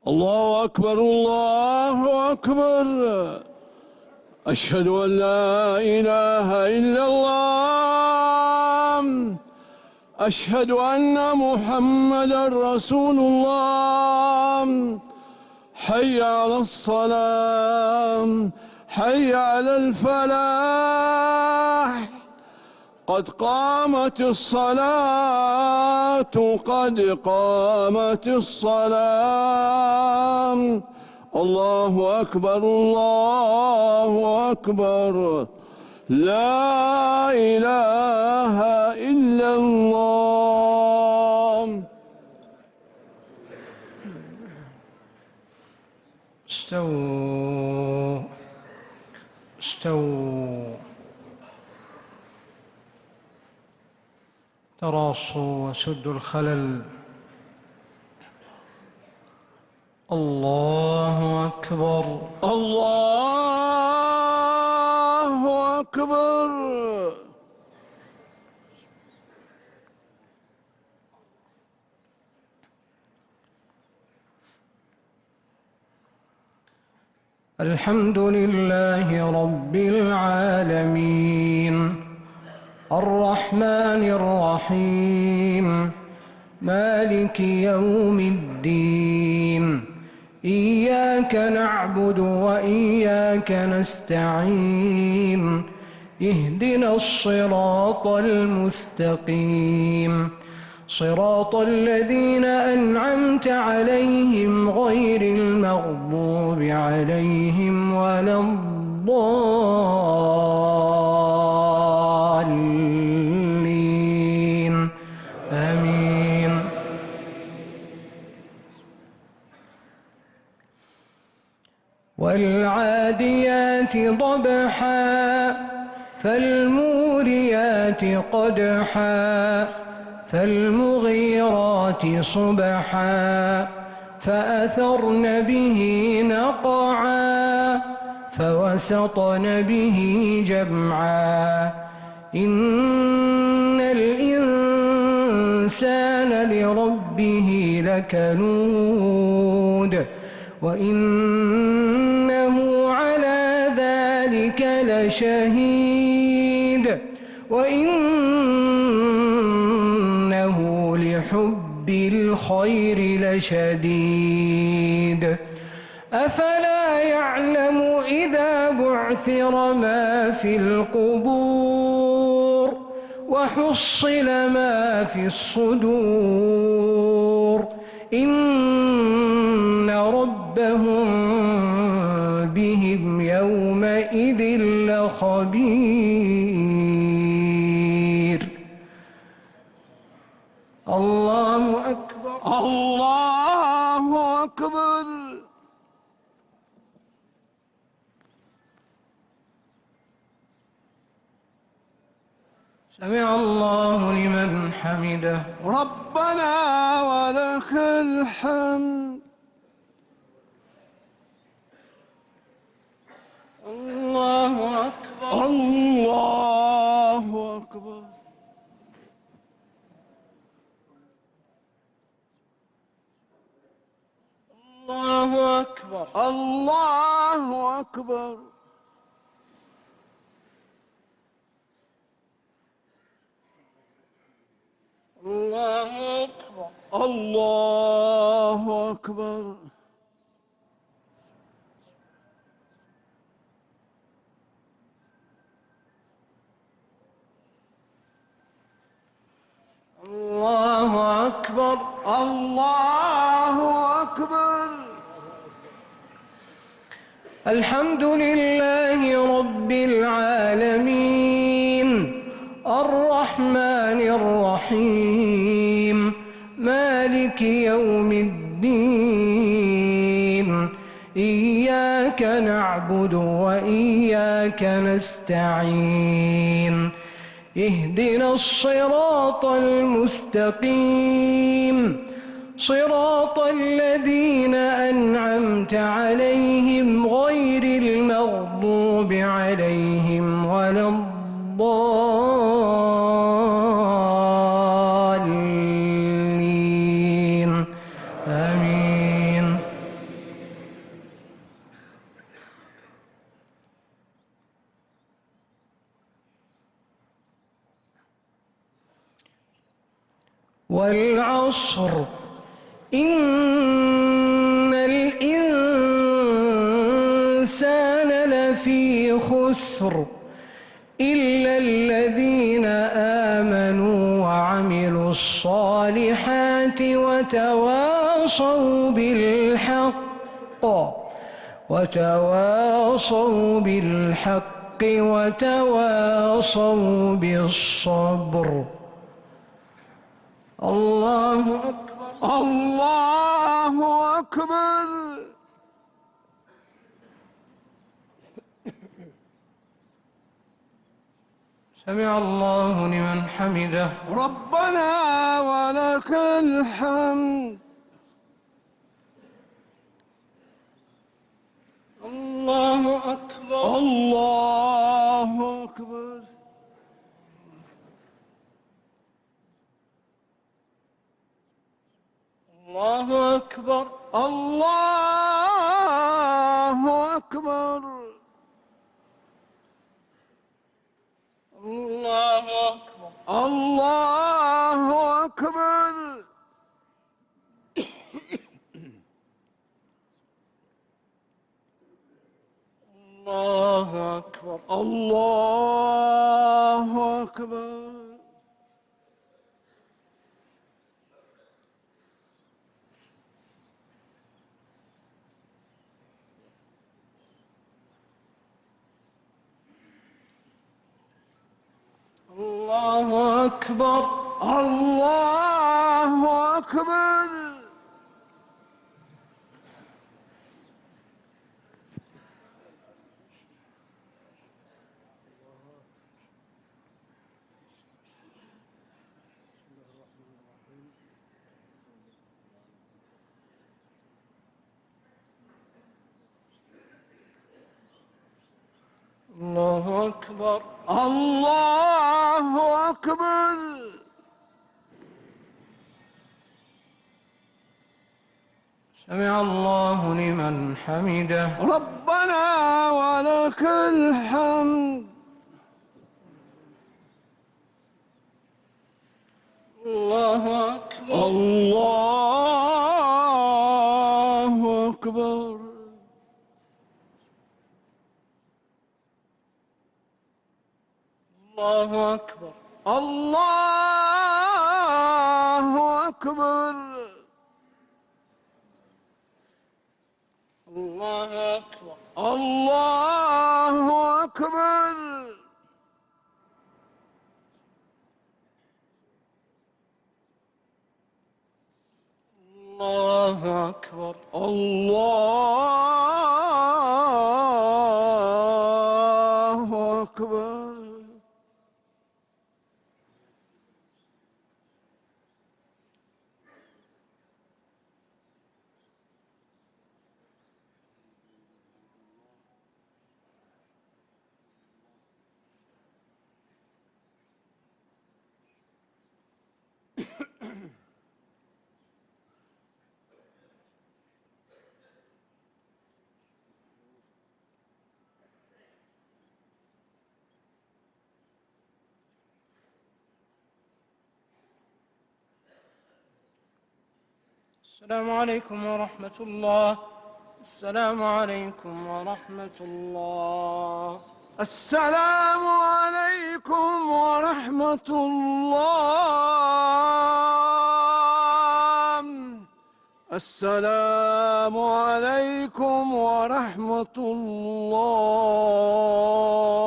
الله أكبر الله أكبر. أشهد أن لا إله إلا الله. أشهد أن محمدًا رسول الله. حي على الصلاة، حي على الفلاح. قد قامت الصلاة، قد قامت الصلاة. الله أكبر الله أكبر. لا إله إلا الله. استووا استووا، تراصوا وسدوا الخلل. الله أكبر الله أكبر. الحمد لله رب العالمين، الرحمن الرحيم، مالك يوم الدين. إياك نعبد وإياك نستعين. اهدنا الصراط المستقيم، صراط الذين أنعمت عليهم غير المغضوب عليهم ولا الضالين. آمين. والعاديات ضبحا، فالموريات قدحا، فالمغيرات صبحا، فأثرن به نقعا، فوسطن به جمعا. إن الإنسان لربه لكنود، وإنه على ذلك لشهيد، وإنه لحب الخير لشديد. أفلا يعلم إذا بعثر ما في القبور، وحصل ما في الصدور، إن ربهم بهم يومئذ لخبير. الله أكبر الله أكبر. سمع الله لمن حمده. ربنا ولك الحمد. الله أكبر الله أكبر. الله أكبر الله أكبر. الله أكبر. الله أكبر. الله أكبر. الله أكبر. الحمد لله رب العالمين، الرحمن الرحيم، مالك يوم الدين. إياك نعبد وإياك نستعين. اهدنا الصراط المستقيم، صراط الذين أنعمت عليهم غير المغضوب عليهم ولا الضالين. آمين. والعصر إن الإنسان لفي خسر إلا الذين آمنوا وعملوا الصالحات وتواصوا بالحق وتواصوا بالصبر. الله أكبر. الله أكبر. سمع الله لمن حمده. ربنا ولك الحمد. الله أكبر. الله أكبر. الله أكبر. الله أكبر. الله أكبر. الله أكبر. الله أكبر. الله أكبر. الله أكبر. الله أكبر. الله أكبر. الله أكبر. سمع الله لمن حمده. ربنا ولك الحمد. الله أكبر. الله أكبر. الله أكبر. الله أكبر. الله أكبر. الله أكبر. الله أكبر. الله أكبر. السلام عليكم ورحمة الله. السلام عليكم ورحمة الله. السلام عليكم ورحمة الله. السلام عليكم ورحمة الله.